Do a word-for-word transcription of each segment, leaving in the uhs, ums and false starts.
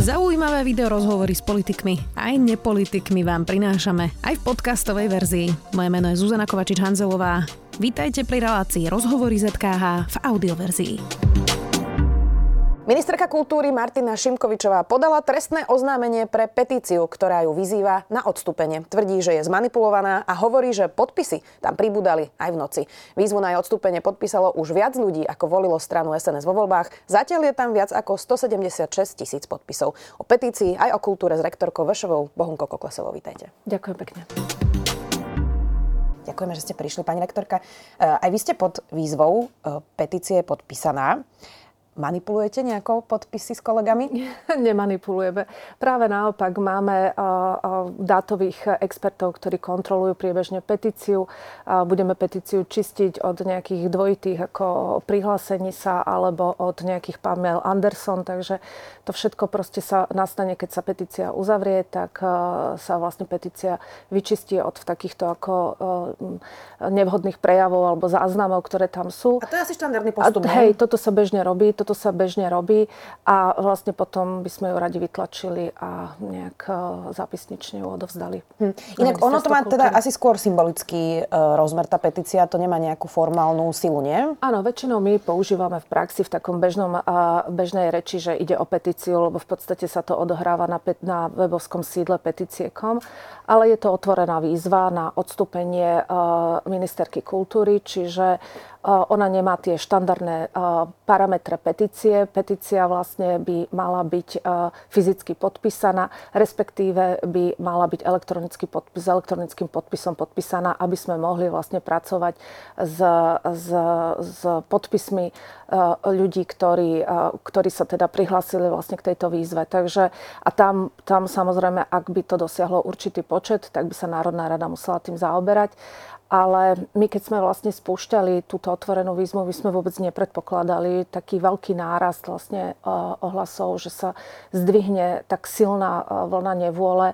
Zaujímavé video rozhovory s politikmi aj nepolitikmi vám prinášame aj v podcastovej verzii. Moje meno je Zuzana Kovačič-Hanzelová. Vítajte pri relácii Rozhovory zet ká há v audioverzii. Ministerka kultúry Martina Šimkovičová podala trestné oznámenie pre petíciu, ktorá ju vyzýva na odstúpenie. Tvrdí, že je zmanipulovaná a hovorí, že podpisy tam pribudali aj v noci. Výzvu na jej odstúpenie podpísalo už viac ľudí, ako volilo stranu es en es vo voľbách. Zatiaľ je tam viac ako stosedemdesiatšesť tisíc podpisov. O petícii aj o kultúre s rektorkou vé š vé Bohunkou Koklesovou. Vítajte. Ďakujem pekne. Ďakujeme, že ste prišli, pani rektorka. Aj vy ste pod výzvou petície podpísaná. Manipulujete nejako podpisy s kolegami? Nemanipulujeme. Práve naopak máme dátových expertov, ktorí kontrolujú priebežne petíciu. Budeme petíciu čistiť od nejakých dvojitých ako prihlásení sa alebo od nejakých Pamela Anderson. Takže to všetko proste sa nastane, keď sa petícia uzavrie, tak sa vlastne petícia vyčistí od takýchto ako nevhodných prejavov alebo záznamov, ktoré tam sú. A to je asi štandardný postup, a, hej, toto sa bežne robí. Toto sa bežne robí a vlastne potom by sme ju radi vytlačili a nejak zápisnične ju odovzdali. Hm. Inak ono to má teda asi skôr symbolický uh, rozmer, tá petícia, to nemá nejakú formálnu silu, nie? Áno, väčšinou my používame v praxi v takom bežnom, uh, bežnej reči, že ide o petíciu, lebo v podstate sa to odohráva na, pet, na webovskom sídle petície bodka com, ale je to otvorená výzva na odstúpenie uh, ministerky kultúry, čiže ona nemá tie štandardné parametre petície. Petícia vlastne by mala byť fyzicky podpísaná, respektíve by mala byť elektronický podpis, s elektronickým podpisom podpísaná, aby sme mohli vlastne pracovať s, s, s podpismi ľudí, ktorí, ktorí sa teda prihlásili vlastne k tejto výzve. Takže, a tam, tam samozrejme, ak by to dosiahlo určitý počet, tak by sa Národná rada musela tým zaoberať. Ale my, keď sme vlastne spúšťali túto otvorenú výzvu, my sme vôbec nepredpokladali taký veľký nárast vlastne ohlasov, že sa zdvihne tak silná vlna nevôle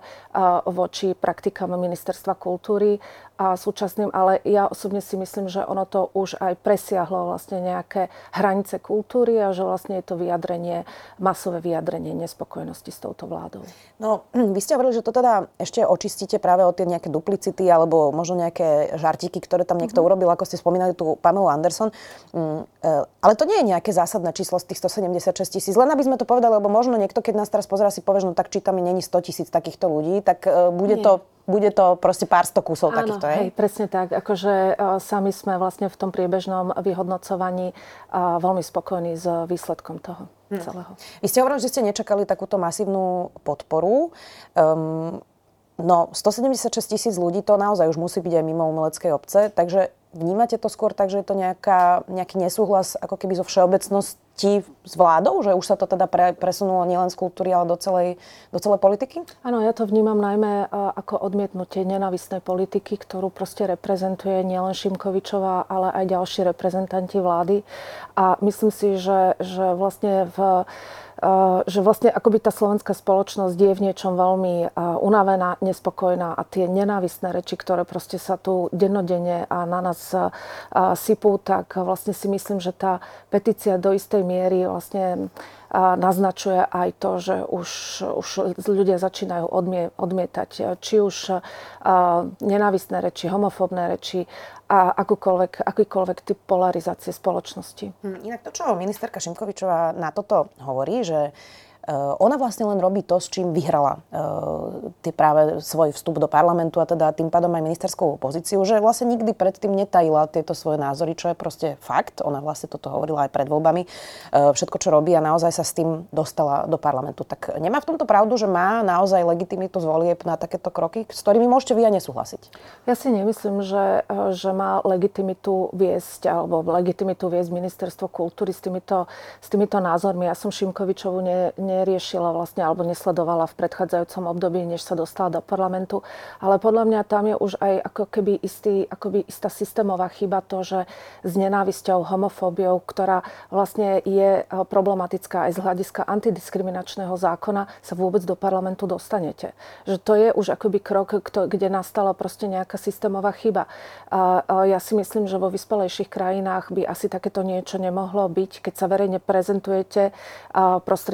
voči praktikám Ministerstva kultúry a súčasným, ale ja osobne si myslím, že ono to už aj presiahlo vlastne nejaké hranice kultúry a že vlastne je to vyjadrenie, masové vyjadrenie nespokojnosti s touto vládou. No, vy ste hovorili, že to teda ešte očistíte práve od tie nejaké duplicity alebo možno nejaké žartíky, ktoré tam niekto mm-hmm. urobil, ako ste spomínali tú Pamelu Anderson. Mm, ale to nie je nejaké zásadné číslo z tých stosedemdesiatšesť tisíc. Len aby sme to povedali, lebo možno niekto, keď nás teraz pozerá, si povie, no tak či tam není sto tisíc takýchto ľudí, tak bude nie. to Bude to proste pár sto kusov Áno, takýchto, hej? Hej, presne tak. Akože uh, sami sme vlastne v tom priebežnom vyhodnocovaní uh, veľmi spokojní s výsledkom toho hmm. celého. Vy ste hovorili, že ste nečakali takúto masívnu podporu. Um, no, stosedemdesiatšesť tisíc ľudí, to naozaj už musí byť aj mimo umeleckej obce, takže vnímate to skôr tak, že je to nejaká, nejaký nesúhlas ako keby zo všeobecnosti s vládou? Že už sa to teda pre, presunulo nielen z kultúry, ale do celej, do celej politiky? Áno, ja to vnímam najmä ako odmietnutie nenávistnej politiky, ktorú proste reprezentuje nielen Šimkovičová, ale aj ďalší reprezentanti vlády. A myslím si, že, že vlastne v Uh, že vlastne akoby tá slovenská spoločnosť je v niečom veľmi uh, unavená, nespokojná a tie nenávistné reči, ktoré proste sa tu dennodenne a na nás uh, sypú, tak vlastne si myslím, že tá petícia do istej miery vlastne uh, naznačuje aj to, že už, už ľudia začínajú odmie, odmietať či už uh, nenávistné reči, homofóbne reči a akúkoľvek, akýkoľvek typ polarizácie spoločnosti. Hmm, inak to, čo ministerka Šimkovičová na toto hovorí, že uh, ona vlastne len robí to, s čím vyhrala uh, tie práve svoj vstup do parlamentu a teda tým pádom aj ministerskú pozíciu, že vlastne nikdy predtým netajila tieto svoje názory, čo je proste fakt. Ona vlastne toto hovorila aj pred voľbami. Uh, všetko, čo robí a naozaj sa s tým dostala do parlamentu. Tak nemá v tomto pravdu, že má naozaj legitimitu z volieb na takéto kroky, s ktorými môžete vy aj nesúhlasiť? Ja si nemyslím, že, že má legitimitu viesť alebo legitimitu viesť Ministerstvo kultúry s týmito, s týmito názormi. Ja som Šimkovičovu ne, neriešila vlastne alebo nesledovala v predchádzajúcom období, než sa dostala do parlamentu. Ale podľa mňa tam je už aj ako keby istý, akoby istá systémová chyba to, že s nenávisťou, homofóbiou, ktorá vlastne je problematická aj z hľadiska antidiskriminačného zákona, sa vôbec do parlamentu dostanete. Že to je už akoby krok, kde nastala proste nejaká systémová chyba. A ja si myslím, že vo vyspelejších krajinách by asi takéto niečo nemohlo byť, keď sa verejne prezentujete prostredníctvom nejakých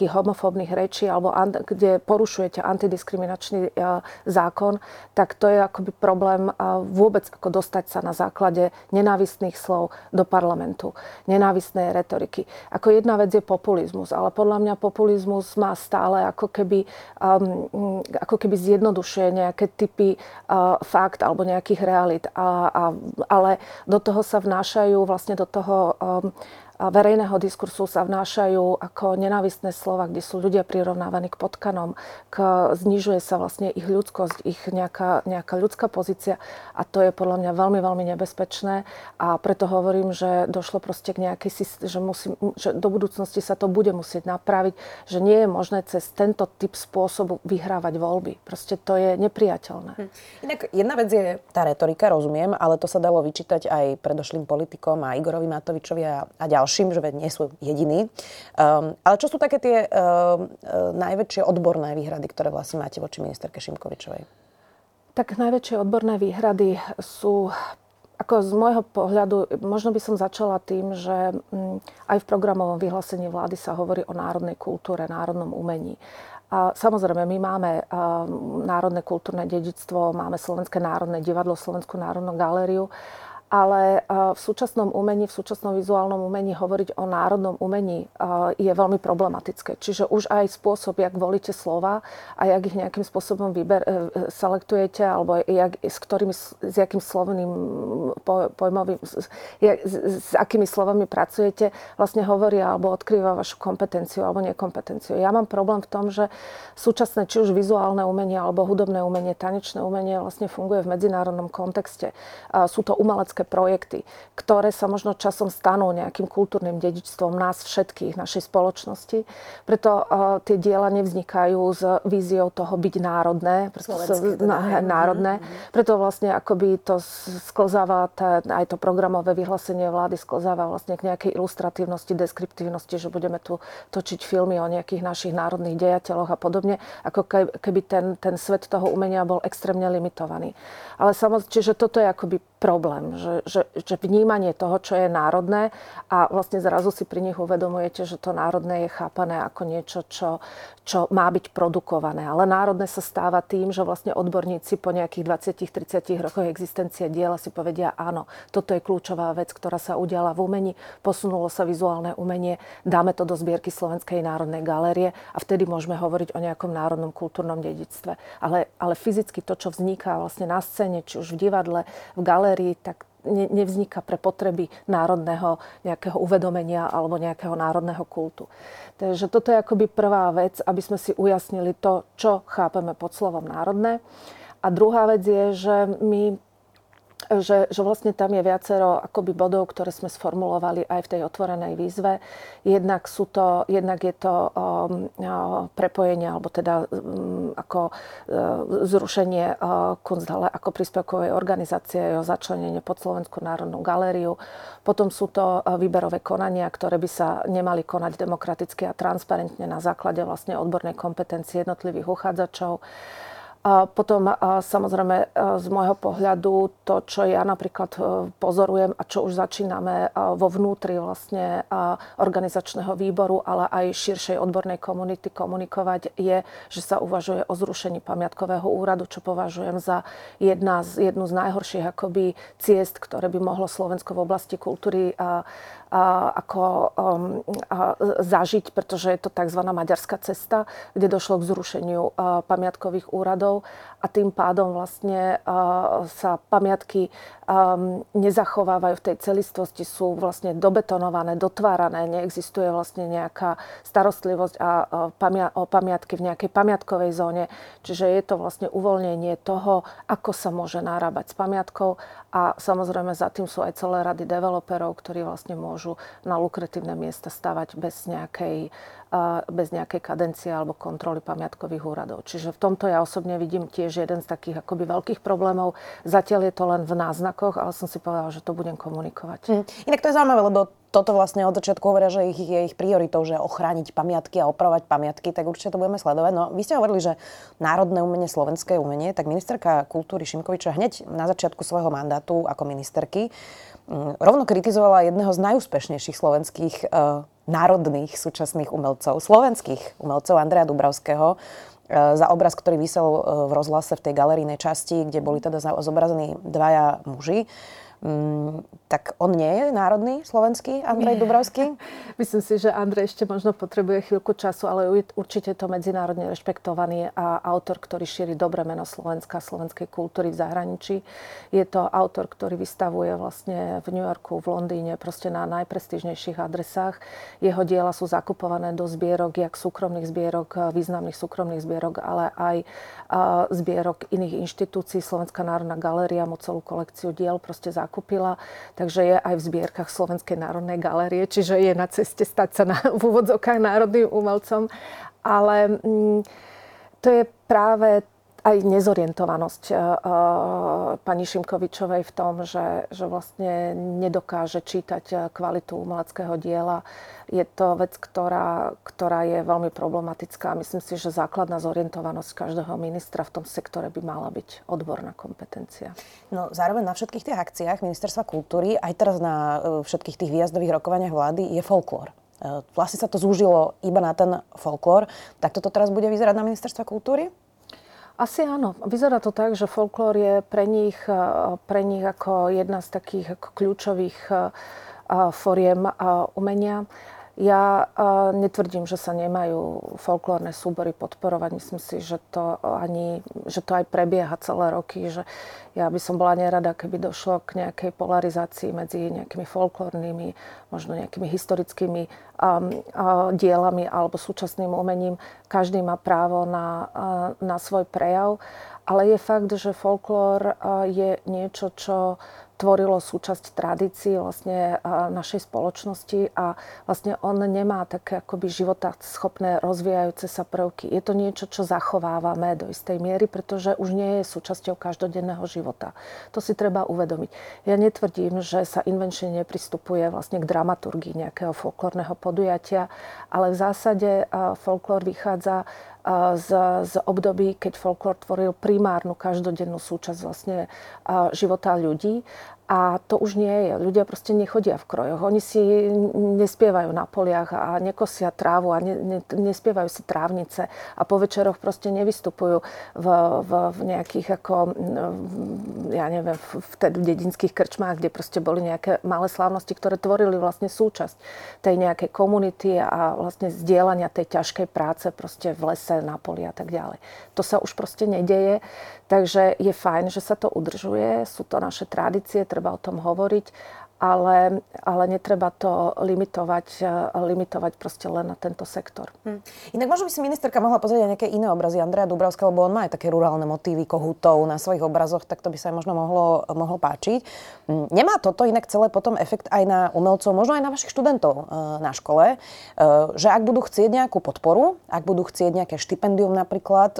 nejakých homofóbnych rečí alebo an, kde porušujete antidiskriminačný uh, zákon, tak to je akoby problém uh, vôbec ako dostať sa na základe nenávistných slov do parlamentu, nenávistnej retoriky. Ako jedna vec je populizmus, ale podľa mňa populizmus má stále ako keby, um, ako keby zjednodušuje nejaké typy uh, fakt alebo nejakých realít. A, a, ale do toho sa vnášajú, vlastne do toho um, verejného diskursu sa vnášajú ako nenávistné slova, kde sú ľudia prirovnávaní k potkanom, k, znižuje sa vlastne ich ľudskosť, ich nejaká, nejaká ľudská pozícia a to je podľa mňa veľmi, veľmi nebezpečné a preto hovorím, že došlo proste k nejakej, že, musí, že do budúcnosti sa to bude musieť napraviť, že nie je možné cez tento typ spôsobu vyhrávať voľby. Proste to je nepriateľné. Hm. Inak jedna vec je tá retorika, rozumiem, ale to sa dalo vyčítať aj predošlým politikom a Igorovi Matovičovi a, a ďalším. Že veď nie sú jediní. Um, ale čo sú také tie um, uh, najväčšie odborné výhrady, ktoré vlastne máte voči ministerke Šimkovičovej? Tak najväčšie odborné výhrady sú, ako z môjho pohľadu, možno by som začala tým, že um, aj v programovom vyhlásení vlády sa hovorí o národnej kultúre, národnom umení. A samozrejme, my máme um, národné kultúrne dedičstvo, máme Slovenské národné divadlo, Slovenskú národnú galériu, ale v súčasnom umení, v súčasnom vizuálnom umení hovoriť o národnom umení je veľmi problematické. Čiže už aj spôsob, jak volíte slova a jak ich nejakým spôsobom vyber, selektujete, alebo jak, s ktorými, s jakým slovným pojmovým, s, s, s akými slovami pracujete, vlastne hovoria alebo odkrýva vašu kompetenciu alebo nekompetenciu. Ja mám problém v tom, že súčasné, či už vizuálne umenie, alebo hudobné umenie, tanečné umenie vlastne funguje v medzinárodnom kontexte. Sú to umelecké projekty, ktoré sa možno časom stanú nejakým kultúrnym dedičstvom nás všetkých, našej spoločnosti. Preto uh, tie diela nevznikajú s víziou toho byť národné. Preto Slovenské, sa, na, národné. Mm-hmm. Preto vlastne akoby to sklzáva, tá, aj to programové vyhlásenie vlády sklzáva vlastne k nejakej ilustratívnosti, deskriptívnosti, že budeme tu točiť filmy o nejakých našich národných dejateľoch a podobne, ako keby ten, ten svet toho umenia bol extrémne limitovaný. Ale samozrejme, čiže toto je akoby problém, že, že, že vnímanie toho, čo je národné a vlastne zrazu si pri nich uvedomujete, že to národné je chápané ako niečo, čo, čo má byť produkované. Ale národné sa stáva tým, že vlastne odborníci po nejakých dvadsať tridsať rokoch existencie diela si povedia, áno, toto je kľúčová vec, ktorá sa udiala v umení, posunulo sa vizuálne umenie, dáme to do zbierky Slovenskej národnej galérie a vtedy môžeme hovoriť o nejakom národnom kultúrnom dedičstve. Ale, ale fyzicky to, čo vzniká vlastne na scéne, či už v divadle, v galérii, tak nevzniká pre potreby národného nejakého uvedomenia alebo nejakého národného kultu. Takže toto je akoby prvá vec, aby sme si ujasnili to, čo chápeme pod slovom národné. A druhá vec je, že my Že, že vlastne tam je viacero akoby bodov, ktoré sme sformulovali aj v tej otvorenej výzve. Jednak, sú to, jednak je to um, prepojenie, alebo teda um, ako uh, zrušenie uh, Kunsthalle ako príspevkovej organizácie, jeho začlenenie pod Slovenskú národnú galériu. Potom sú to uh, výberové konania, ktoré by sa nemali konať demokraticky a transparentne na základe vlastne odbornej kompetencie jednotlivých uchádzačov. A potom a samozrejme z môjho pohľadu to, čo ja napríklad pozorujem a čo už začíname vo vnútri vlastne organizačného výboru, ale aj širšej odbornej komunity komunikovať, je, že sa uvažuje o zrušení pamiatkového úradu, čo považujem za jedna z, jednu z najhorších akoby ciest, ktoré by mohlo Slovensko v oblasti kultúry a, a, ako um, a, zažiť, pretože je to tzv. Maďarská cesta, kde došlo k zrušeniu a, pamiatkových úradov. A tým pádom vlastne uh, sa pamiatky um, nezachovávajú v tej celistvosti, sú vlastne dobetonované, dotvárané, neexistuje vlastne nejaká starostlivosť a, uh, pamia- o pamiatky v nejakej pamiatkovej zóne. Čiže je to vlastne uvoľnenie toho, ako sa môže narábať s pamiatkou a samozrejme za tým sú aj celé rady developerov, ktorí vlastne môžu na lukratívne miesta stavať bez nejakej bez nejakej kadencie alebo kontroly pamiatkových úradov. Čiže v tomto ja osobne vidím tiež jeden z takých akoby veľkých problémov. Zatiaľ je to len v náznakoch, ale som si povedala, že to budem komunikovať. Hmm. Inak to je zaujímavé, lebo toto vlastne od začiatku hovoria, že ich je ich prioritou, že ochrániť pamiatky a opravovať pamiatky, tak určite to budeme sledovať. No, vy ste hovorili, že národné umenie, slovenské umenie, tak ministerka kultúry Šimkovičová hneď na začiatku svojho mandátu ako ministerky rovno kritizovala jedného z najúspešnejších slovenských uh, národných súčasných umelcov, slovenských umelcov Andreja Dubravského, za obraz, ktorý visel v rozhlase v tej galerijnej časti, kde boli teda zobrazení dvaja muži. Mm, tak on nie je národný slovenský Andrej Dubravský? Myslím si, že Andrej ešte možno potrebuje chvíľku času, ale určite je to medzinárodne rešpektovaný a autor, ktorý šíri dobré meno Slovenska, slovenskej kultúry v zahraničí. Je to autor, ktorý vystavuje vlastne v New Yorku, v Londýne, proste na najprestížnejších adresách. Jeho diela sú zakupované do zbierok, jak súkromných zbierok, významných súkromných zbierok, ale aj zbierok iných inštitúcií. Slovenská národná galéria mu celú kolekciu diel proste zakúpila, takže je aj v zbierkach Slovenskej národnej galérie, čiže je na ceste stať sa na, v úvodzovkách národným umelcom. Ale mm, to je práve aj nezorientovanosť uh, pani Šimkovičovej v tom, že, že vlastne nedokáže čítať kvalitu umeleckého diela. Je to vec, ktorá, ktorá je veľmi problematická. Myslím si, že základná zorientovanosť každého ministra v tom sektore by mala byť odborná kompetencia. No zároveň na všetkých tých akciách Ministerstva kultúry, aj teraz na všetkých tých výjazdových rokovaniach vlády, je folklór. Vlastne sa to zúžilo iba na ten folklór. Tak toto teraz bude vyzerať na Ministerstve kultúry? Asi áno. Vyzerá to tak, že folklór je pre nich, pre nich ako jedna z takých ako kľúčových foriem umenia. Ja netvrdím, že sa nemajú folklórne súbory podporovať. Myslím si, že to, ani, že to aj prebieha celé roky. Že ja by som bola nerada, keby došlo k nejakej polarizácii medzi nejakými folklórnymi, možno nejakými historickými um, uh, dielami alebo súčasným umením. Každý má právo na, uh, na svoj prejav. Ale je fakt, že folklór uh, je niečo, čo tvorilo súčasť tradícií vlastne našej spoločnosti a vlastne on nemá také akoby životaschopné rozvíjajúce sa prvky. Je to niečo, čo zachovávame do istej miery, pretože už nie je súčasťou každodenného života. To si treba uvedomiť. Ja netvrdím, že sa invenčne nepristupuje vlastne k dramaturgii nejakého folklórneho podujatia, ale v zásade folklór vychádza Z, z období, keď folklór tvoril primárnu každodennú súčasť vlastne života ľudí. A to už nie je. Ľudia proste nechodia v krojoch. Oni si nespievajú na poliach a nekosia trávu a ne, ne, nespievajú si trávnice a po večeroch proste nevystupujú v, v, v nejakých ako, ja neviem, vtedy v dedinských krčmách, kde proste boli nejaké malé slávnosti, ktoré tvorili vlastne súčasť tej nejakej komunity a vlastne zdieľania tej ťažkej práce proste v lese, na poli a tak ďalej. To sa už proste nedeje. Takže je fajn, že sa to udržuje. Sú to naše tradície, treba o tom hovoriť, ale, ale netreba to limitovať, limitovať proste len na tento sektor. Hm. Inak možno by si ministerka mohla pozrieť aj nejaké iné obrazy Andreja Dubravského, lebo on má aj také rurálne motívy kohútov na svojich obrazoch, tak to by sa aj možno mohlo, mohlo páčiť. Nemá toto inak celé potom efekt aj na umelcov, možno aj na vašich študentov na škole, že ak budú chcieť nejakú podporu, ak budú chcieť nejaké štipendium napríklad,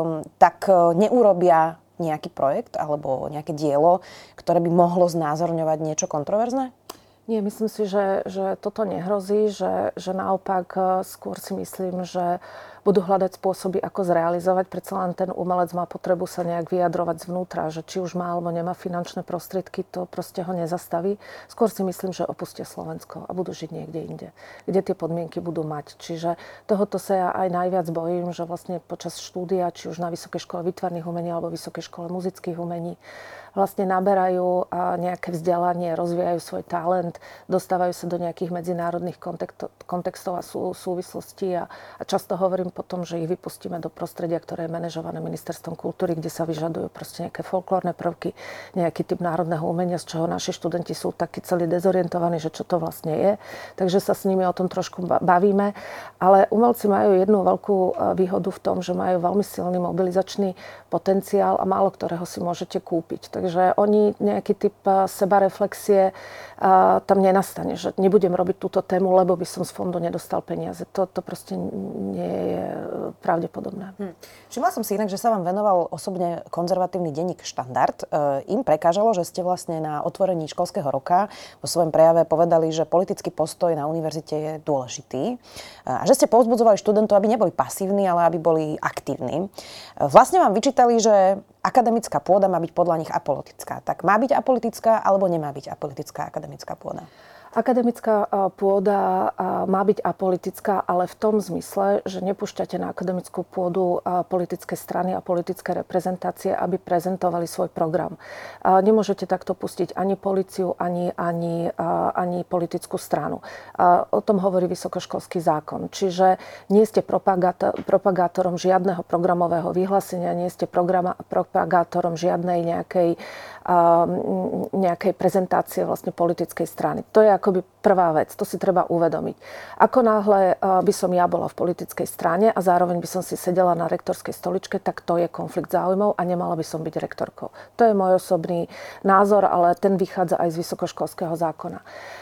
tak neurobia nejaký projekt alebo nejaké dielo, ktoré by mohlo znázorňovať niečo kontroverzné? Nie, myslím si, že, že toto nehrozí, že, že naopak skôr si myslím, že budú hľadať spôsoby, ako zrealizovať. Predsa len ten umelec má potrebu sa nejak vyjadrovať zvnútra, že či už má alebo nemá finančné prostriedky, to proste ho nezastaví. Skôr si myslím, že opustia Slovensko a budú žiť niekde inde, kde tie podmienky budú mať. Čiže tohoto sa ja aj najviac bojím, že vlastne počas štúdia, či už na Vysokej škole výtvarných umení alebo Vysokej škole muzických umení, vlastne naberajú nejaké vzdelanie, rozvíjajú svoj talent, dostávajú sa do nejakých medzinárodných kontextov a sú, súvislostí a, a často hovorím potom, že ich vypustíme do prostredia, ktoré je manažované Ministerstvom kultúry, kde sa vyžadujú proste nejaké folklórne prvky, nejaký typ národného umenia, z čoho naši študenti sú takí celí dezorientovaní, že čo to vlastne je. Takže sa s nimi o tom trošku bavíme. Ale umelci majú jednu veľkú výhodu v tom, že majú veľmi silný mobilizačný potenciál a málo ktorého si môžete kúpiť. Takže oni nejaký typ sebareflexie uh, tam nenastane, že nebudem robiť túto tému, lebo by som z fondu nedostal peniaze. To, to proste nie je pravdepodobné. Hm. Všimla som si inak, že sa vám venoval osobne konzervatívny denník Štandard. Uh, im prekážalo, že ste vlastne na otvorení školského roka vo svojom prejave povedali, že politický postoj na univerzite je dôležitý uh, a že ste povzbudzovali študentov, aby neboli pasívni, ale aby boli aktívni. Uh, vlastne vám vyčítali, že akademická pôda má byť podľa nich apolitická. Tak má byť apolitická, alebo nemá byť apolitická akademická pôda? Akademická pôda má byť apolitická, ale v tom zmysle, že nepúšťate na akademickú pôdu politické strany a politické reprezentácie, aby prezentovali svoj program. Nemôžete takto pustiť ani políciu, ani, ani, ani politickú stranu. O tom hovorí vysokoškolský zákon. Čiže nie ste propagátor, propagátorom žiadneho programového vyhlásenia, nie ste programa, propagátorom žiadnej nejakej, nejakej prezentácie vlastne politickej strany. To je akoby prvá vec, to si treba uvedomiť. Ako náhle by som ja bola v politickej strane a zároveň by som si sedela na rektorskej stoličke, tak to je konflikt záujmov a nemala by som byť rektorkou. To je môj osobný názor, ale ten vychádza aj z vysokoškolského zákona.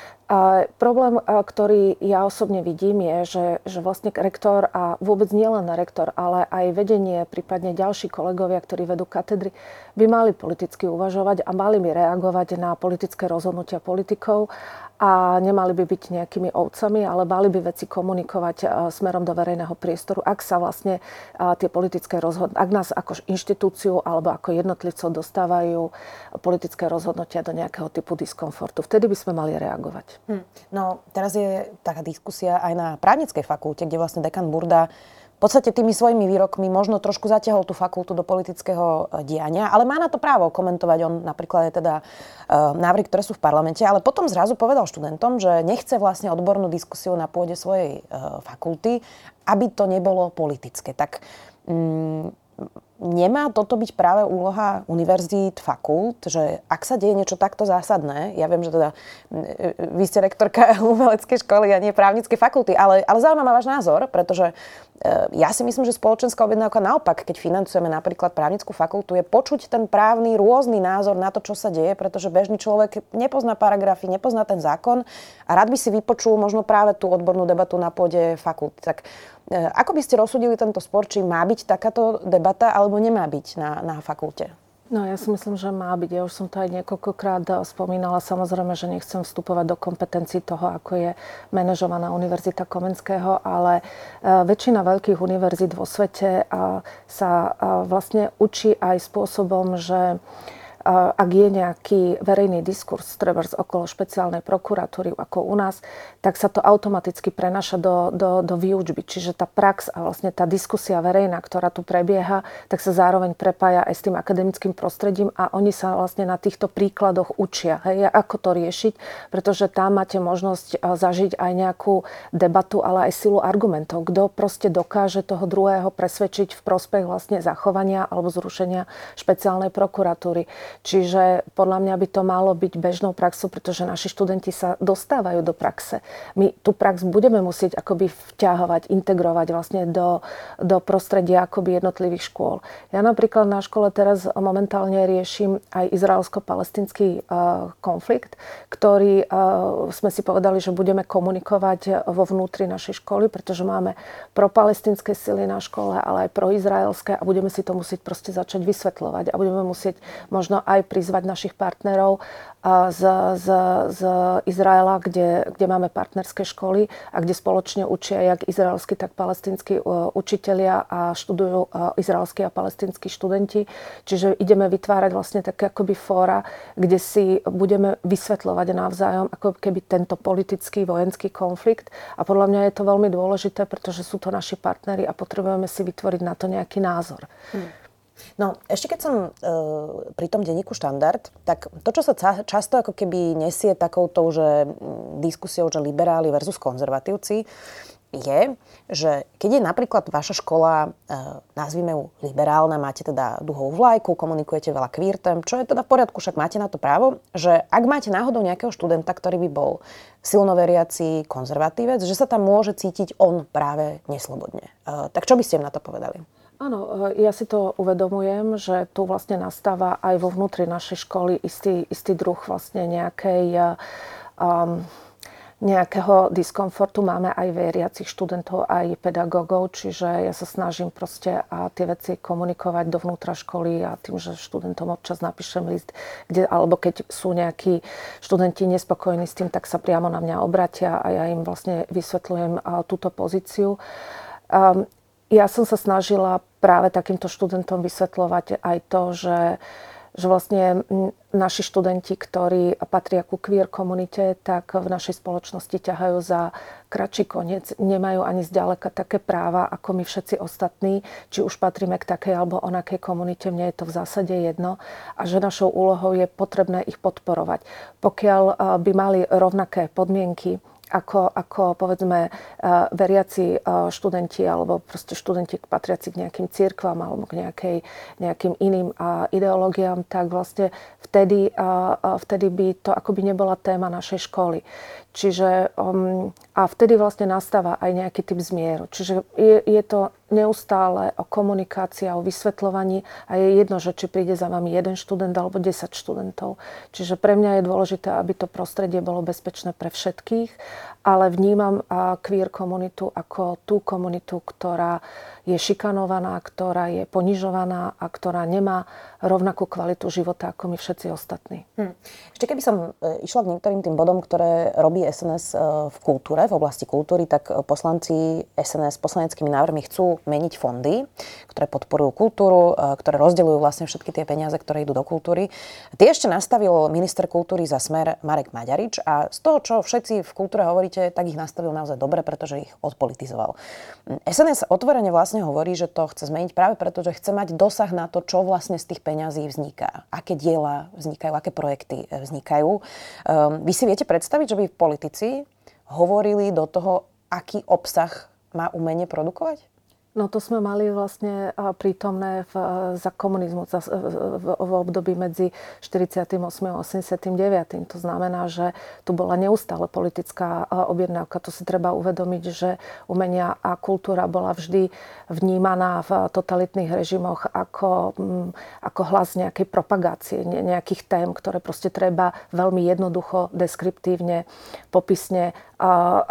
A problém, ktorý ja osobne vidím, je, že, že vlastne rektor a vôbec nielen rektor, ale aj vedenie, prípadne ďalší kolegovia, ktorí vedú katedry, by mali politicky uvažovať a mali by reagovať na politické rozhodnutia politikov a nemali by byť nejakými ovcami, ale mali by veci komunikovať smerom do verejného priestoru, ak sa vlastne tie politické rozhodnutia, ak nás ako inštitúciu alebo ako jednotlivcov dostávajú politické rozhodnutia do nejakého typu diskomfortu. Vtedy by sme mali reagovať. Hm. No, teraz je taká diskusia aj na právnickej fakulte, kde vlastne dekan Burda v podstate tými svojimi výrokmi možno trošku zatiahol tú fakultu do politického diania, ale má na to právo komentovať. On napríklad je teda uh, návrhy, ktoré sú v parlamente, ale potom zrazu povedal študentom, že nechce vlastne odbornú diskusiu na pôde svojej uh, fakulty, aby to nebolo politické. Tak um, nemá toto byť práve úloha univerzít, fakult, že ak sa deje niečo takto zásadné, ja viem, že teda vy ste rektorka umeleckej školy a nie právnickej fakulty, ale, ale zaujíma ma váš názor, pretože ja si myslím, že spoločenská objednávka naopak, keď financujeme napríklad právnickú fakultu, je počuť ten právny rôzny názor na to, čo sa deje, pretože bežný človek nepozná paragrafy, nepozná ten zákon a rád by si vypočul možno práve tú odbornú debatu na pôde fakulty. Tak ako by ste rozsúdili tento spor, či má byť takáto debata alebo nemá byť na, na fakulte? No ja si myslím, že má byť. Ja už som to aj niekoľkokrát spomínala. Samozrejme, že nechcem vstupovať do kompetencií toho, ako je manažovaná Univerzita Komenského, ale väčšina veľkých univerzít vo svete sa vlastne učí aj spôsobom, že ak je nejaký verejný diskurs, treba okolo špeciálnej prokuratúry ako u nás, tak sa to automaticky prenáša do, do, do výučby. Čiže tá prax a vlastne tá diskusia verejná, ktorá tu prebieha, tak sa zároveň prepája aj s tým akademickým prostredím a oni sa vlastne na týchto príkladoch učia, hej, ako to riešiť, pretože tam máte možnosť zažiť aj nejakú debatu, ale aj silu argumentov. Kto proste dokáže toho druhého presvedčiť v prospech vlastne zachovania alebo zrušenia špeciálnej prokuratúry. Čiže podľa mňa by to malo byť bežnou praxou, pretože naši študenti sa dostávajú do praxe. My tú prax budeme musieť akoby vťahovať, integrovať vlastne do, do prostredia akoby jednotlivých škôl. Ja napríklad na škole teraz momentálne riešim aj izraelsko-palestínsky uh, konflikt, ktorý uh, sme si povedali, že budeme komunikovať vo vnútri našej školy, pretože máme propalestínske sily na škole, ale aj proizraelské a budeme si to musieť proste začať vysvetľovať a budeme musieť možno aj prizvať našich partnerov z, z, z Izraela, kde, kde máme partnerské školy a kde spoločne učia jak izraelskí, tak palestínsky učitelia a študujú izraelskí a palestínsky študenti. Čiže ideme vytvárať vlastne také akoby fóra, kde si budeme vysvetľovať navzájom ako keby tento politický, vojenský konflikt. A podľa mňa je to veľmi dôležité, pretože sú to naši partneri a potrebujeme si vytvoriť na to nejaký názor. Hmm. No, ešte keď som e, pri tom denníku Štandard, tak to, čo sa ca- často ako keby nesie takouto, že diskusiou, že liberáli versus konzervatívci, je, že keď je napríklad vaša škola, e, nazvime ju liberálna, máte teda duhovú vlajku, komunikujete veľa kvírtem, čo je teda v poriadku, však máte na to právo, že ak máte náhodou nejakého študenta, ktorý by bol silno veriaci konzervatívec, že sa tam môže cítiť on práve neslobodne. E, tak čo by ste im na to povedali? Áno, ja si to uvedomujem, že tu vlastne nastáva aj vo vnútri našej školy istý, istý druh vlastne nejakej, um, nejakého diskomfortu. Máme aj veriacich študentov, aj pedagógov, čiže ja sa snažím proste a tie veci komunikovať dovnútra školy a tým, že študentom občas napíšem list, kde, alebo keď sú nejakí študenti nespokojní s tým, tak sa priamo na mňa obratia a ja im vlastne vysvetľujem túto pozíciu. Um, Ja som sa snažila práve takýmto študentom vysvetľovať aj to, že, že vlastne naši študenti, ktorí patria ku queer komunite, tak v našej spoločnosti ťahajú za kratší koniec, nemajú ani zďaleka také práva, ako my všetci ostatní, či už patríme k takej alebo onakej komunite, mne je to v zásade jedno a že našou úlohou je potrebné ich podporovať. Pokiaľ by mali rovnaké podmienky, Ako, ako povedzme veriaci študenti alebo proste študenti patriaci k nejakým cirkvám alebo k nejakej, nejakým iným ideológiám, tak vlastne vtedy, vtedy by to akoby nebola téma našej školy. Čiže um, a vtedy vlastne nastáva aj nejaký typ zmieru. Čiže je, je to neustále o komunikácii, o vysvetľovaní a je jedno, že či príde za vami jeden študent alebo desať študentov. Čiže pre mňa je dôležité, aby to prostredie bolo bezpečné pre všetkých, ale vnímam queer komunitu ako tú komunitu, ktorá je šikanovaná, ktorá je ponižovaná a ktorá nemá rovnakú kvalitu života ako my všetci ostatní. Hm. Ešte keby som išla k niektorým tým bodom, ktoré robí es en es v kultúre, v oblasti kultúry, tak poslanci es en es poslaneckými návrhmi chcú meniť fondy, ktoré podporujú kultúru, ktoré rozdeľujú vlastne všetky tie peniaze, ktoré idú do kultúry. Tie ešte nastavil minister kultúry za Smer Marek Maďarič a z toho, čo všetci v kultúre hovoríte, tak ich nastavil naozaj dobre, pretože ich odpolitizoval. es en es otvorene vlastne hovorí, že to chce zmeniť práve preto, že chce mať dosah na to, čo vlastne z tých peňazí vzniká. Aké diela vznikajú, aké projekty vznikajú. Vy si viete predstaviť, že by politici hovorili do toho, aký obsah má umenie produkovať? No to sme mali vlastne prítomné v, za komunizmu, za, v, v období medzi štyridsiatym ôsmym a osemdesiatym deviatym To znamená, že tu bola neustále politická objednávka. To si treba uvedomiť, že umenia a kultúra bola vždy vnímaná v totalitných režimoch ako, ako hlas nejakej propagácie, nejakých tém, ktoré proste treba veľmi jednoducho, deskriptívne, popisne a, a,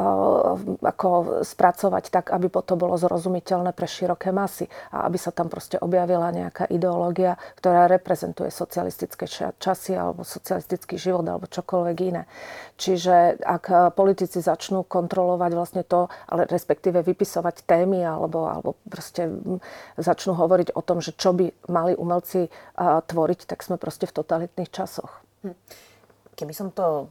ako spracovať tak, aby to bolo zrozumiteľné pre široké masy a aby sa tam proste objavila nejaká ideológia, ktorá reprezentuje socialistické časy alebo socialistický život alebo čokoľvek iné. Čiže ak politici začnú kontrolovať vlastne to, ale respektíve vypisovať témy alebo, alebo proste začnú hovoriť o tom, že čo by mali umelci tvoriť, tak sme proste v totalitných časoch. Keby som to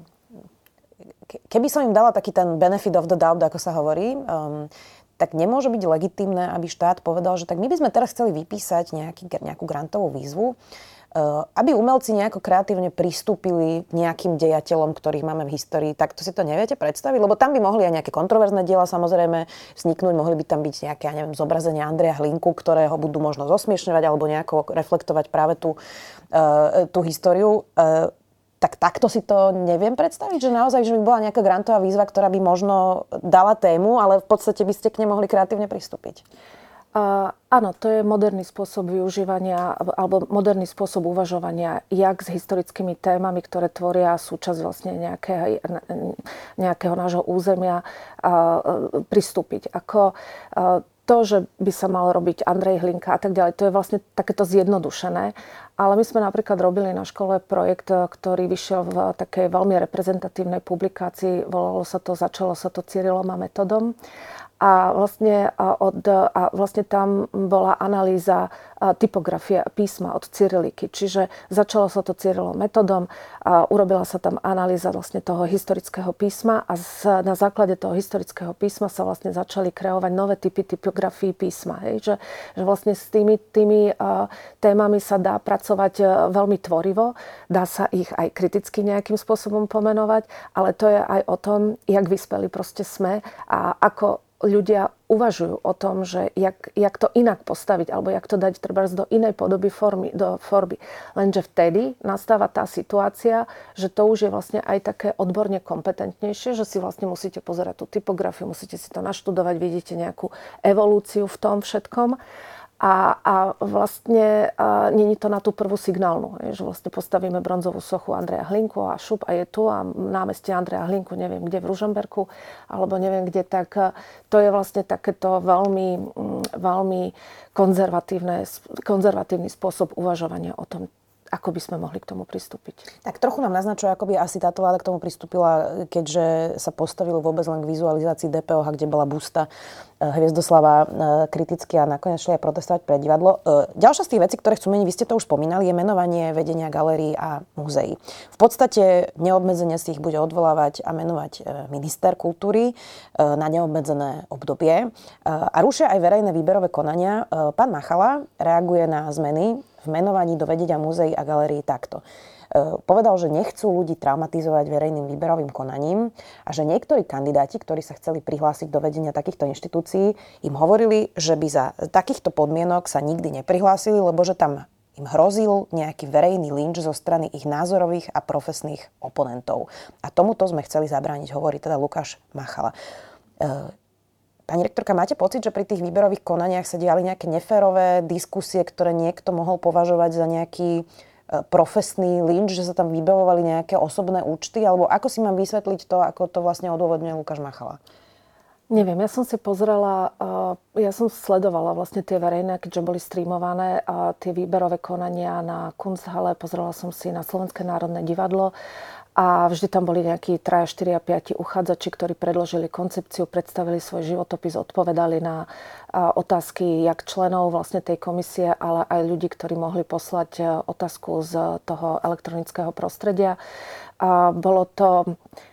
Keby som im dala taký ten benefit of the doubt, ako sa hovorí, um, tak nemôže byť legitímne, aby štát povedal, že tak my by sme teraz chceli vypísať nejaký, nejakú grantovú výzvu, uh, aby umelci nejako kreatívne pristúpili k nejakým dejateľom, ktorých máme v histórii. Tak to si to neviete predstaviť? Lebo tam by mohli aj nejaké kontroverzné diela samozrejme vzniknúť, mohli by tam byť nejaké, ja neviem, zobrazenia Andreja Hlinku, ktoré ho budú možno zosmiešňovať alebo nejako reflektovať práve tú, uh, tú históriu. Uh, Tak takto si to neviem predstaviť, že naozaj, že by bola nejaká grantová výzva, ktorá by možno dala tému, ale v podstate by ste k nej mohli kreatívne pristúpiť. Uh, áno, to je moderný spôsob využívania alebo moderný spôsob uvažovania, jak s historickými témami, ktoré tvoria súčasť vlastne nejakého, nejakého nášho územia, uh, pristúpiť. Ako uh, to, že by sa mal robiť Andrej Hlinka a tak ďalej, to je vlastne takéto zjednodušené. Ale my sme napríklad robili na škole projekt, ktorý vyšiel v takej veľmi reprezentatívnej publikácii. Volalo sa to, začalo sa to Cyrilom a Metodom. A vlastne, od, a vlastne tam bola analýza typografie písma od cyriliky. Čiže začalo sa to Cyrilom Metodom, a urobila sa tam analýza vlastne toho historického písma a z, na základe toho historického písma sa vlastne začali kreovať nové typy typografií písma. Hej? Že, že vlastne s tými, tými uh, témami sa dá pracovať uh, veľmi tvorivo, dá sa ich aj kriticky nejakým spôsobom pomenovať, ale to je aj o tom, jak vyspeli proste sme a ako ľudia uvažujú o tom, že jak, jak to inak postaviť, alebo jak to dať trebárs do inej podoby formy, do formy. Lenže vtedy nastáva tá situácia, že to už je vlastne aj také odborne kompetentnejšie, že si vlastne musíte pozerať tú typografiu, musíte si to naštudovať, vidíte nejakú evolúciu v tom všetkom. A, a vlastne nie je to na tú prvú signálnu, je, že vlastne postavíme bronzovú sochu Andreja Hlinku a šup a je tu a námestie Andreja Hlinku, neviem kde, v Ružomberku, alebo neviem kde, tak to je vlastne takéto veľmi, veľmi konzervatívne, konzervatívny spôsob uvažovania o tom, ako by sme mohli k tomu pristúpiť. Tak trochu nám naznačuje, ako by asi táto vláda k tomu pristúpila, keďže sa postavilo vôbec len k vizualizácii dé pé ó há, kde bola busta Hviezdoslava kriticky a nakoniec šli aj protestovať pred divadlo. Ďalšia z tých vecí, ktoré chcú meniť, vy ste to už spomínali, je menovanie vedenia galérií a múzeí. V podstate neobmedzene si ich bude odvolávať a menovať minister kultúry na neobmedzené obdobie. A rušia aj verejné výberové konania. Pán Machala reaguje na zmeny v menovaní do vedenia múzeí a galérií takto. Povedal, že nechcú ľudí traumatizovať verejným výberovým konaním a že niektorí kandidáti, ktorí sa chceli prihlásiť do vedenia takýchto inštitúcií, im hovorili, že by za takýchto podmienok sa nikdy neprihlásili, lebo že tam im hrozil nejaký verejný lynč zo strany ich názorových a profesných oponentov. A tomuto sme chceli zabrániť, hovorí teda Lukáš Machala. Pani rektorka, máte pocit, že pri tých výberových konaniach sa diali nejaké neférové diskusie, ktoré niekto mohol považovať za nejaký profesný lynč, že sa tam vybavovali nejaké osobné účty? Alebo ako si mám vysvetliť to, ako to vlastne odôvodňuje Lukáš Machala? Neviem, ja som si pozrela, ja som sledovala vlastne tie verejné, keďže boli streamované, a tie výberové konania na Kunsthalle, pozrela som si na Slovenské národné divadlo a vždy tam boli nejakí tri, štyri a päť uchádzači, ktorí predložili koncepciu, predstavili svoj životopis, odpovedali na otázky jak členov vlastne tej komisie, ale aj ľudí, ktorí mohli poslať otázku z toho elektronického prostredia. A bolo to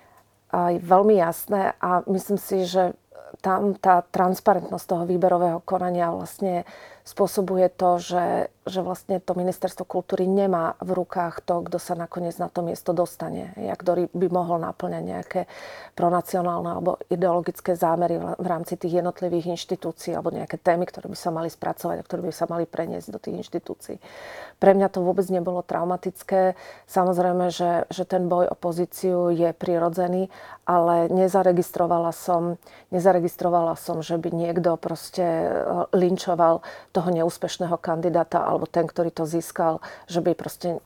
aj veľmi jasné a myslím si, že tam tá transparentnosť toho výberového konania vlastne spôsobuje to, že, že vlastne to ministerstvo kultúry nemá v rukách to, kto sa nakoniec na to miesto dostane. Jak ktorý by mohol naplňať nejaké pronacionálne alebo ideologické zámery v rámci tých jednotlivých inštitúcií alebo nejaké témy, ktoré by sa mali spracovať a ktoré by sa mali preniesť do tých inštitúcií. Pre mňa to vôbec nebolo traumatické. Samozrejme, že, že ten boj o pozíciu je prirodzený, ale nezaregistrovala som, nezaregistrovala som, že by niekto proste linčoval toho neúspešného kandidáta alebo ten, ktorý to získal, že by proste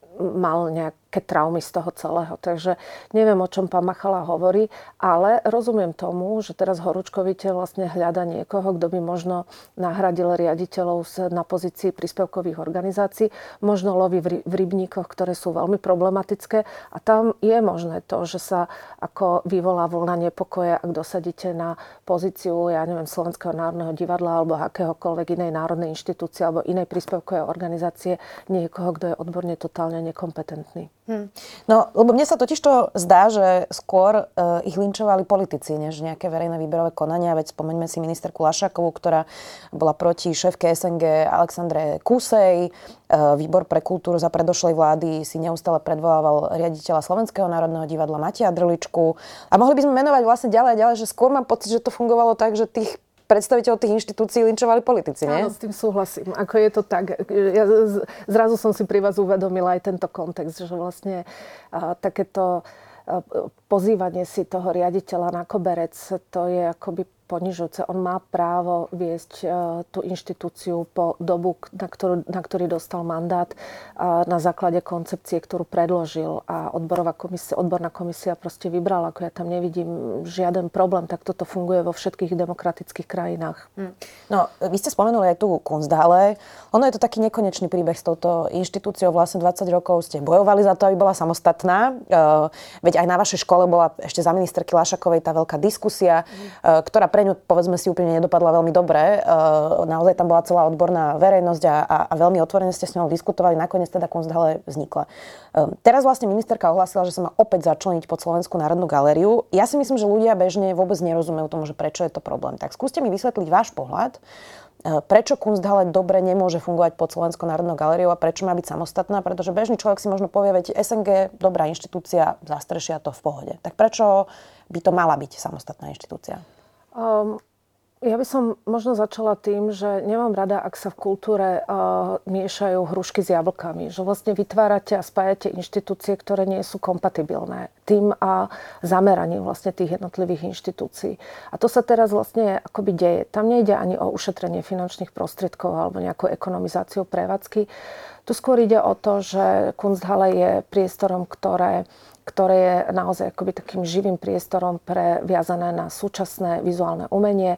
mal nejaké traumy z toho celého. Takže neviem, o čom pán Machala hovorí, ale rozumiem tomu, že teraz horúčkovite vlastne hľada niekoho, kto by možno nahradil riaditeľov na pozícii príspevkových organizácií, možno loví v rybníkoch, ktoré sú veľmi problematické a tam je možné to, že sa ako vyvolá vlna nepokoja, ak dosadíte na pozíciu, ja neviem, Slovenského národného divadla alebo akéhokoľvek inej národnej inštitúcie alebo inej príspevkovej organizácie niekoho, kto je odborne totálne nekompetentný. Hmm. No, lebo mne sa totiž to zdá, že skôr uh, ich linčovali politici, než nejaké verejné výberové konania. Veď spomeňme si ministerku Lašákovú, ktorá bola proti šéfke es en gé Alexandre Kusej. Uh, výbor pre kultúru za predošlej vlády si neustále predvolával riaditeľa Slovenského národného divadla Mateja Drličku. A mohli by sme menovať vlastne ďalej a ďalej, že skôr mám pocit, že to fungovalo tak, že tých predstaviteľ tých inštitúcií linčovali politici, nie? Áno, s tým súhlasím. Ako je to tak. Ja zrazu som si pri vás uvedomila aj tento kontext, že vlastne a, takéto a, pozývanie si toho riaditeľa na koberec, to je akoby ponižujúce. On má právo viesť uh, tú inštitúciu po dobu, na, ktorú, na ktorý dostal mandát uh, na základe koncepcie, ktorú predložil a odborová komisia, odborná komisia proste vybrala. Ako ja tam nevidím žiaden problém, tak toto funguje vo všetkých demokratických krajinách. Hmm. No, vy ste spomenuli aj tú Kunsthalle. Ono je to taký nekonečný príbeh s touto inštitúciou. Vlastne dvadsať rokov ste bojovali za to, aby bola samostatná. Uh, veď aj na vašej škole bola ešte za ministerky Lašakovej tá veľká diskusia, uh, ktorá pre ňu, povedzme si, úplne nedopadla veľmi dobre. Uh, naozaj tam bola celá odborná verejnosť a, a, a veľmi otvorene ste s ňou diskutovali. Nakoniec teda Kunsthalle vznikla. Uh, teraz vlastne ministerka ohlásila, že sa má opäť začleniť pod Slovenskú národnú galériu. Ja si myslím, že ľudia bežne vôbec nerozumejú tomu, že prečo je to problém. Tak skúste mi vysvetliť váš pohľad, uh, prečo Kunsthalle dobre nemôže fungovať pod Slovenskou národnou galériou a prečo má byť samostatná, pretože bežný človek si možno povie, veď es en gé, dobrá inštitúcia, zastrešia to v pohode. Tak prečo by to mala byť samostatná inštitúcia? Um, ja by som možno začala tým, že nemám rada, ak sa v kultúre uh, miešajú hrušky s jablkami. Že vlastne vytvárate a spájate inštitúcie, ktoré nie sú kompatibilné tým a zameraním vlastne tých jednotlivých inštitúcií. A to sa teraz vlastne akoby deje. Tam nejde ani o ušetrenie finančných prostriedkov alebo nejakú ekonomizáciu prevádzky. Tu skôr ide o to, že Kunsthalle je priestorom, ktoré ktoré je naozaj akoby takým živým priestorom previazané na súčasné vizuálne umenie.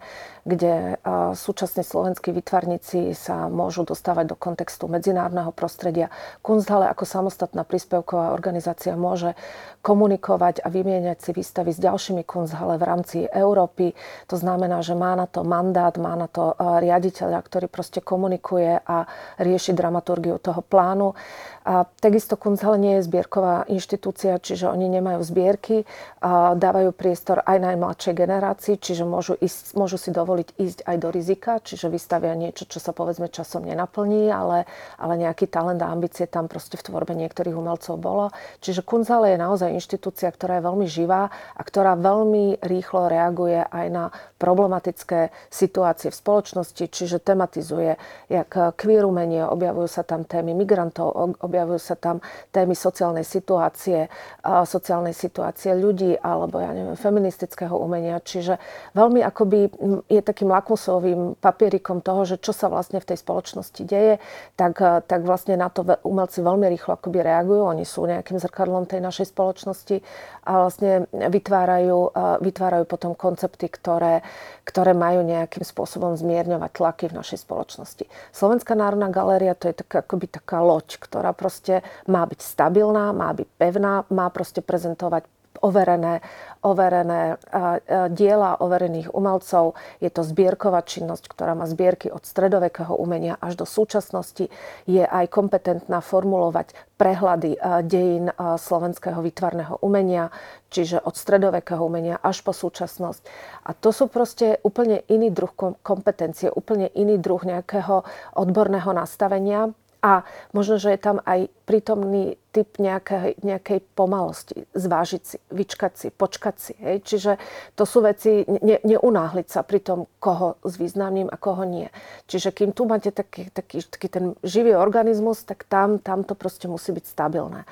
kde súčasní slovenskí výtvarníci sa môžu dostávať do kontextu medzinárodného prostredia. Kunsthalle ako samostatná príspevková organizácia môže komunikovať a vymieňať si výstavy s ďalšími Kunsthalle v rámci Európy. To znamená, že má na to mandát, má na to riaditeľa, ktorý proste komunikuje a rieši dramaturgiu toho plánu. A takisto Kunsthalle nie je zbierková inštitúcia, čiže oni nemajú zbierky, a dávajú priestor aj najmladšej generácii, čiže môžu, ísť, môžu si dovoliť ísť aj do rizika, čiže vystavia niečo, čo sa povedzme časom nenaplní, ale, ale nejaký talent a ambície tam proste v tvorbe niektorých umelcov bolo. Čiže Kunsthalle je naozaj inštitúcia, ktorá je veľmi živá a ktorá veľmi rýchlo reaguje aj na problematické situácie v spoločnosti, čiže tematizuje jak queer umenie, objavujú sa tam témy migrantov, objavujú sa tam témy sociálnej situácie, sociálnej situácie ľudí alebo ja neviem, feministického umenia. Čiže veľmi akoby je takým lakmusovým papierikom toho, že čo sa vlastne v tej spoločnosti deje, tak, tak vlastne na to umelci veľmi rýchlo akoby reagujú. Oni sú nejakým zrkadlom tej našej spoločnosti a vlastne vytvárajú, vytvárajú potom koncepty, ktoré, ktoré majú nejakým spôsobom zmierňovať tlaky v našej spoločnosti. Slovenská národná galéria to je taká, akoby taká loď, ktorá proste má byť stabilná, má byť pevná, má proste prezentovať overené, overené diela overených umelcov. Je to zbierková činnosť, ktorá má zbierky od stredovekého umenia až do súčasnosti. Je aj kompetentná formulovať prehľady dejín slovenského výtvarného umenia, čiže od stredovekého umenia až po súčasnosť. A to sú proste úplne iný druh kompetencie, úplne iný druh nejakého odborného nastavenia. A možno, že je tam aj prítomný typ nejakej, nejakej pomalosti. Zvážiť si, vyčkať si, počkať si. Hej? Čiže to sú veci, ne, neunáhliť sa pri tom, koho zvýznamním a koho nie. Čiže kým tu máte taký, taký, taký ten živý organizmus, tak tam, tam to proste musí byť stabilné.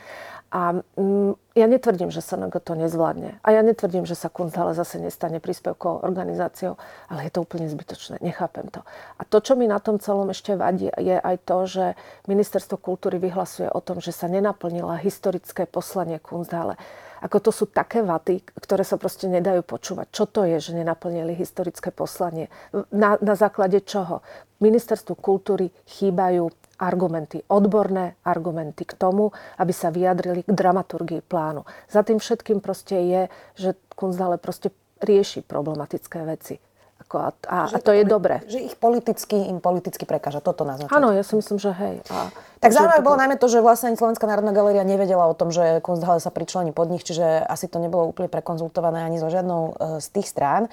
A mm, ja netvrdím, že es en gé to nezvládne. A ja netvrdím, že sa Kunsthalle zase nestane príspevkovou organizáciou, ale je to úplne zbytočné. Nechápem to. A to, čo mi na tom celom ešte vadí, je aj to, že Ministerstvo kultúry vyhlasuje o tom, že sa nenaplnila historické poslanie Kunsthalle. Ako to sú také vaty, ktoré sa proste nedajú počúvať. Čo to je, že nenaplnili historické poslanie? Na, na základe čoho? Ministerstvu kultúry chýbajú argumenty, odborné argumenty k tomu, aby sa vyjadrili k dramaturgii plánu. Za tým všetkým proste je, že Kunsthalle proste rieši problematické veci. Ako a, a, a to je dobré. Že ich politicky, im politicky prekáža. Toto naznačuje. Áno, ja si myslím, že hej. A, tak zaujímavé bolo najmä to, že vlastne Slovenská národná galéria nevedela o tom, že Kunsthalle sa pričlení pod nich, čiže asi to nebolo úplne prekonzultované ani so žiadnou z tých strán.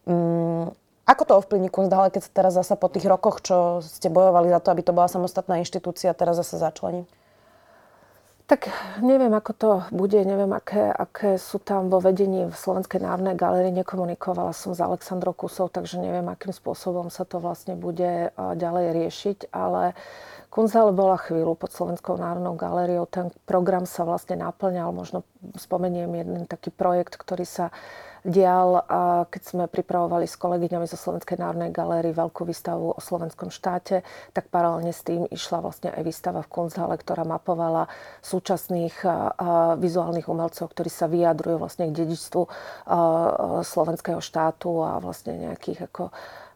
Mm, Ako to ovplyvní Kunsthalle, keď sa teraz zasa po tých rokoch, čo ste bojovali za to, aby to bola samostatná inštitúcia, teraz zase začlení? Tak neviem, ako to bude, neviem, aké, aké sú tam vo vedení v Slovenskej národnej galérii. Nekomunikovala som s Alexandrou Kusou, takže neviem, akým spôsobom sa to vlastne bude ďalej riešiť, ale Kunsthalle bola chvíľu pod Slovenskou národnou galériou. Ten program sa vlastne naplňal, možno spomeniem jeden taký projekt, ktorý sa dial, keď sme pripravovali s kolegyňami zo Slovenskej národnej galérie veľkú výstavu o slovenskom štáte, tak paralelne s tým išla vlastne aj výstava v Kunsthalle, ktorá mapovala súčasných vizuálnych umelcov, ktorí sa vyjadrujú vlastne k dedičstvu slovenského štátu a vlastne nejakých ako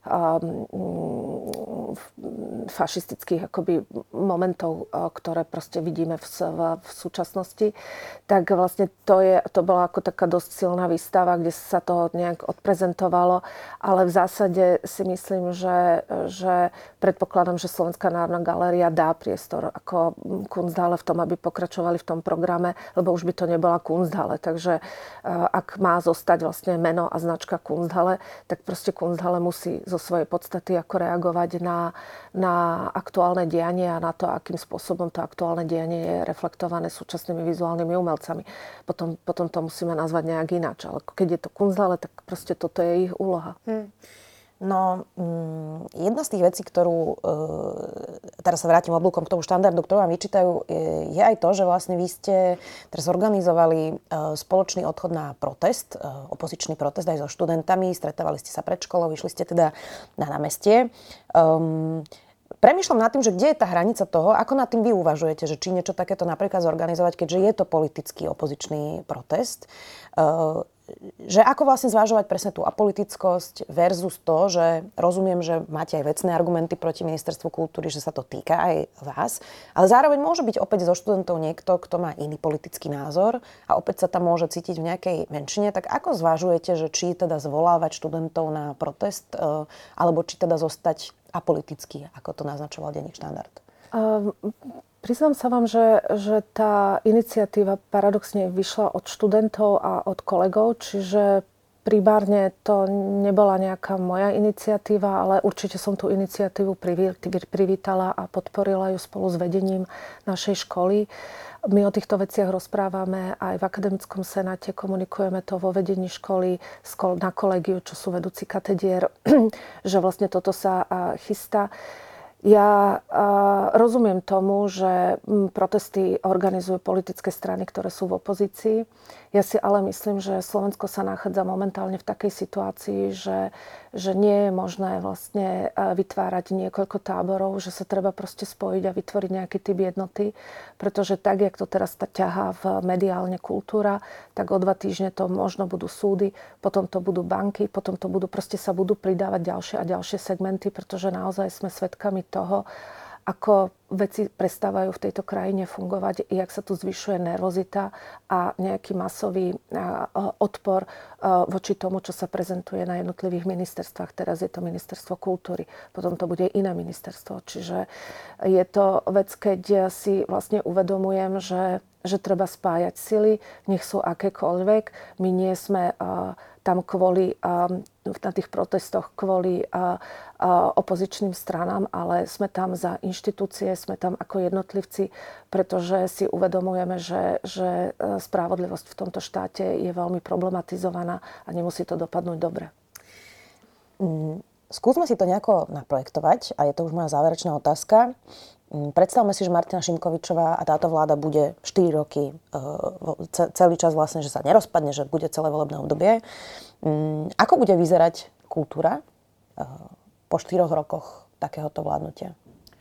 fašistických akoby momentov, ktoré proste vidíme v, v, v súčasnosti, tak vlastne to, je, to bola ako taká dosť silná výstava, kde sa to nejak odprezentovalo, ale v zásade si myslím, že, že predpokladám, že Slovenská národná galéria dá priestor ako Kunsthalle v tom, aby pokračovali v tom programe, lebo už by to nebola Kunsthalle, takže ak má zostať vlastne meno a značka Kunsthalle, tak proste Kunsthalle musí zo svojej podstaty ako reagovať na, na aktuálne dianie a na to, akým spôsobom to aktuálne dianie je reflektované súčasnými vizuálnymi umelcami. Potom, potom to musíme nazvať nejak ináč. Ale keď je to Kunsthalle, tak proste toto je ich úloha. Hmm. No, jedna z tých vecí, ktorú, teraz sa vrátim oblúkom k tomu štandardu, ktorú vám vyčítajú, je aj to, že vlastne vy ste teraz organizovali spoločný odchod na protest, opozičný protest aj so študentami, stretávali ste sa pred školou, vyšli ste teda na námestie. Um, Premýšľam nad tým, že kde je tá hranica toho, ako nad tým vy uvažujete, že či niečo takéto napríklad zorganizovať, keďže je to politický opozičný protest. Uh, že ako vlastne zvažovať presne tú apolitickosť versus to, že rozumiem, že máte aj vecné argumenty proti ministerstvu kultúry, že sa to týka aj vás, ale zároveň môže byť opäť zo študentov niekto, kto má iný politický názor a opäť sa tam môže cítiť v nejakej menšine. Tak ako zvažujete, že či teda zvolávať študentov na protest, alebo či teda zostať apolitický, ako to naznačoval denník Štandard? Um... Priznám sa vám, že, že tá iniciatíva paradoxne vyšla od študentov a od kolegov, čiže primárne to nebola nejaká moja iniciatíva, ale určite som tú iniciatívu privítala a podporila ju spolu s vedením našej školy. My o týchto veciach rozprávame aj v akademickom senáte, komunikujeme to vo vedení školy na kolegiu, čo sú vedúci katedier, že vlastne toto sa chystá. Ja uh, rozumiem tomu, že m, protesty organizujú politické strany, ktoré sú v opozícii. Ja si ale myslím, že Slovensko sa nachádza momentálne v takej situácii, že, že nie je možné vlastne vytvárať niekoľko táborov, že sa treba proste spojiť a vytvoriť nejaký typ jednoty, pretože tak, jak to teraz tá ťahá v mediálne kultúra, tak o dva týždne to možno budú súdy, potom to budú banky, potom to budú, proste sa budú pridávať ďalšie a ďalšie segmenty, pretože naozaj sme svedkami toho, ako veci prestávajú v tejto krajine fungovať, jak sa tu zvyšuje nervozita a nejaký masový odpor voči tomu, čo sa prezentuje na jednotlivých ministerstvách. Teraz je to ministerstvo kultúry, potom to bude iné ministerstvo. Čiže je to vec, keď si vlastne uvedomujem, že, že treba spájať sily, nech sú akékoľvek. My nie sme tam kvôli, na tých protestoch kvôli opozičným stranám, ale sme tam za inštitúcie, sme tam ako jednotlivci, pretože si uvedomujeme, že, že spravodlivosť v tomto štáte je veľmi problematizovaná a nemusí to dopadnúť dobre. Mm, skúsme si to nejako naprojektovať a je to už moja záverečná otázka. Predstavme si, že Martina Šimkovičová a táto vláda bude štyri roky, celý čas vlastne, že sa nerozpadne, že bude celé volebné obdobie. Ako bude vyzerať kultúra po štyroch rokoch takéhoto vládnutia?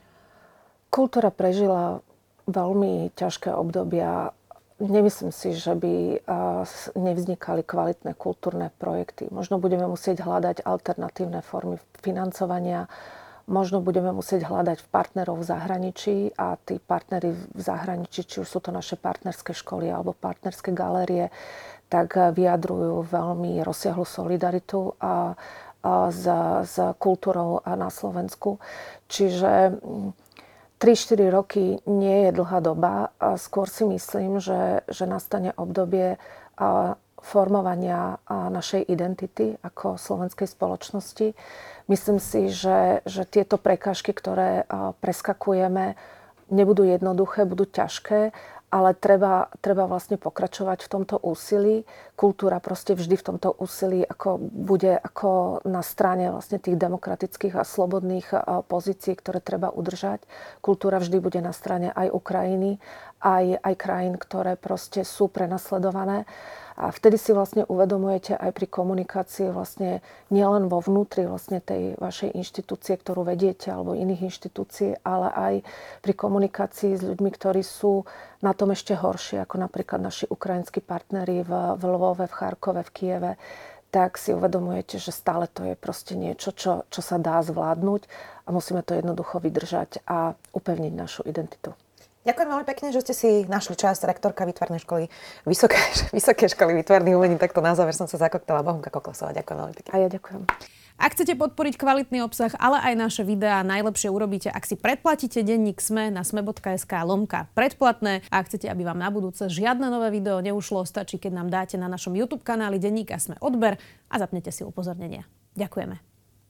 Kultúra prežila veľmi ťažké obdobia. Nemyslím si, že by nevznikali kvalitné kultúrne projekty. Možno budeme musieť hľadať alternatívne formy financovania. Možno budeme musieť hľadať v partnerov v zahraničí a tí partneri v zahraničí, či už sú to naše partnerské školy alebo partnerské galérie, tak vyjadrujú veľmi rozsiahlu solidaritu a, a s, s kultúrou na Slovensku. Čiže tri štyri roky nie je dlhá doba. A skôr si myslím, že, že nastane obdobie a, formovania našej identity ako slovenskej spoločnosti. Myslím si, že, že tieto prekážky, ktoré preskakujeme, nebudú jednoduché, budú ťažké, ale treba, treba vlastne pokračovať v tomto úsilí. Kultúra proste vždy v tomto úsilí ako bude ako na strane vlastne tých demokratických a slobodných pozícií, ktoré treba udržať. Kultúra vždy bude na strane aj Ukrajiny, aj, aj krajín, ktoré proste sú prenasledované. A vtedy si vlastne uvedomujete aj pri komunikácii vlastne nielen vo vnútri vlastne tej vašej inštitúcie, ktorú vediete, alebo iných inštitúcií, ale aj pri komunikácii s ľuďmi, ktorí sú na tom ešte horšie, ako napríklad naši ukrajinskí partneri v, v Lvove, v Charkove, v Kieve, tak si uvedomujete, že stále to je proste niečo, čo, čo sa dá zvládnuť a musíme to jednoducho vydržať a upevniť našu identitu. Ďakujem veľmi pekne, že ste si našli čas, rektorka výtvarnej školy, vysoké, vysoké školy výtvarných umení. Takto na záver som sa zakoktala. Bohunka Koklesová, ďakujem veľmi pekne. A ja ďakujem. Ak chcete podporiť kvalitný obsah, ale aj naše videá, najlepšie urobíte, ak si predplatíte denník SME na sme.sk lomka predplatné. A ak chcete, aby vám na budúce žiadne nové video neušlo, stačí, keď nám dáte na našom YouTube kanáli denníka SME odber a zapnete si upozornenia. Ďakujeme.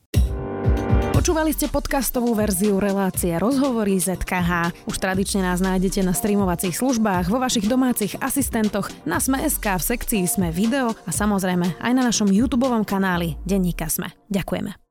Počúvali ste podcastovú verziu relácie Rozhovory zet ká há. Už tradične nás nájdete na streamovacích službách, vo vašich domácich asistentoch, na Sme.sk, v sekcii Sme video a samozrejme aj na našom YouTubeovom kanáli Denníka Sme. Ďakujeme.